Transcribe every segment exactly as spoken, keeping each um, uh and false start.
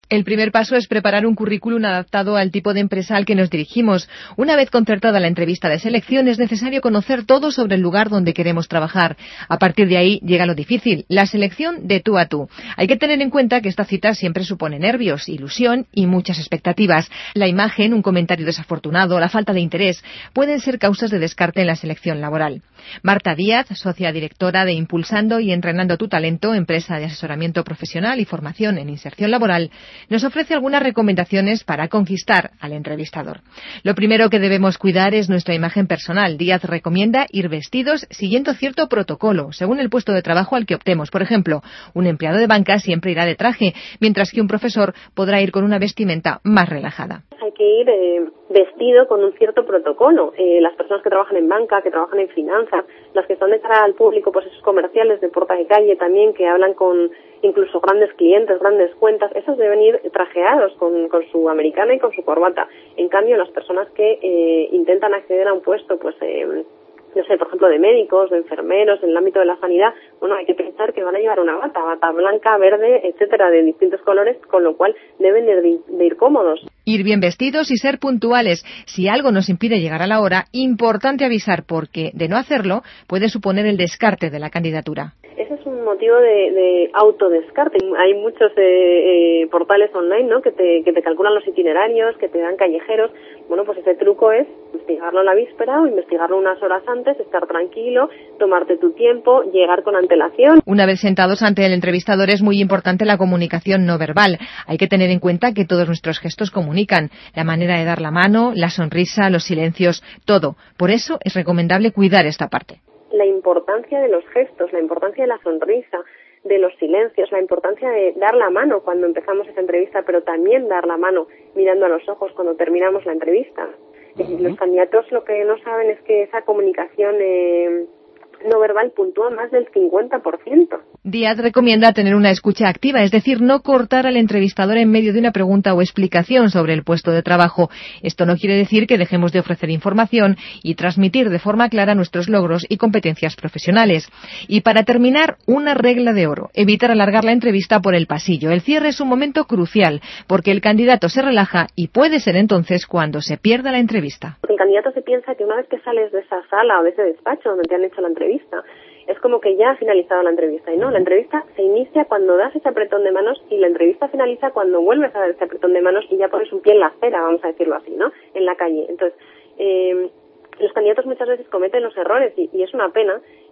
El primer paso es preparar un currículum adaptado al tipo de empresa al que nos dirigimos. Una vez concertada la entrevista de selección, es necesario conocer todo sobre el lugar donde queremos trabajar. A partir de ahí llega lo difícil, la selección de tú a tú. Hay que tener en cuenta que esta cita siempre supone nervios, ilusión y muchas expectativas. La imagen, un comentario desafortunado, la falta de interés, pueden ser causas de descarte en la selección laboral. Marta Díaz, socia directora de Impulsando y Entrenando tu Talento, empresa de asesoramiento profesional y formación en inserción laboral, nos ofrece algunas recomendaciones para conquistar al entrevistador. Lo primero que debemos cuidar es nuestra imagen personal. Díaz recomienda ir vestidos siguiendo cierto protocolo, según el puesto de trabajo al que optemos. Por ejemplo, un empleado de banca siempre irá de traje, mientras que un profesor podrá ir con una vestimenta más relajada. Hay que ir eh, vestido con un cierto protocolo. Eh, las personas que trabajan en banca, que trabajan en finanzas, las que están de cara al público, pues esos comerciales de puerta de calle también, que hablan con incluso grandes clientes, grandes cuentas, esos deben ir trajeados con, con su americana y con su corbata. En cambio, las personas que eh, intentan acceder a un puesto, pues eh, no sé, por ejemplo, de médicos, de enfermeros, en el ámbito de la sanidad, bueno, hay que pensar que van a llevar una bata, bata blanca, verde, etcétera, de distintos colores, con lo cual deben de ir, de ir cómodos. Ir bien vestidos y ser puntuales. Si algo nos impide llegar a la hora, importante avisar, porque de no hacerlo puede suponer el descarte de la candidatura. Ese es un motivo de, de autodescarte. Hay muchos eh, eh, portales online, ¿no?, que te, que te calculan los itinerarios, que te dan callejeros. Bueno, pues ese truco es investigarlo la víspera o investigarlo unas horas antes, estar tranquilo, tomarte tu tiempo, llegar con antelación. Una vez sentados ante el entrevistador es muy importante la comunicación no verbal. Hay que tener en cuenta que todos nuestros gestos comunican. La manera de dar la mano, la sonrisa, los silencios, todo. Por eso es recomendable cuidar esta parte. La importancia de los gestos, la importancia de la sonrisa, de los silencios, la importancia de dar la mano cuando empezamos esa entrevista, pero también dar la mano mirando a los ojos cuando terminamos la entrevista. Uh-huh. Los candidatos lo que no saben es que esa comunicación eh, no verbal puntúa más del cincuenta por ciento. Díaz recomienda tener una escucha activa, es decir, no cortar al entrevistador en medio de una pregunta o explicación sobre el puesto de trabajo. Esto no quiere decir que dejemos de ofrecer información y transmitir de forma clara nuestros logros y competencias profesionales. Y para terminar, una regla de oro: evitar alargar la entrevista por el pasillo. El cierre es un momento crucial, porque el candidato se relaja y puede ser entonces cuando se pierda la entrevista. El candidato se piensa que una vez que sales de esa sala o de ese despacho donde te han hecho la entrevista, es como que ya ha finalizado la entrevista. Y no, la entrevista se inicia cuando das ese apretón de manos y la entrevista finaliza cuando vuelves a dar ese apretón de manos y ya pones un pie en la acera, vamos a decirlo así, ¿no?, en la calle. Entonces, eh, los candidatos muchas veces cometen los errores y, y es una pena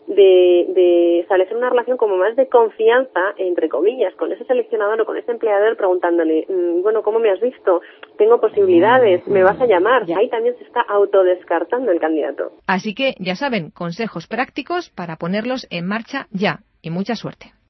de, de establecer una relación como más de confianza, entre comillas, con ese seleccionador o con ese empleador, preguntándole, mmm, bueno, ¿cómo me has visto? ¿Tengo posibilidades? ¿Me vas a llamar? Y ahí también se está autodescartando el candidato. Así que, ya saben, consejos prácticos para ponerlos en marcha ya. Y mucha suerte.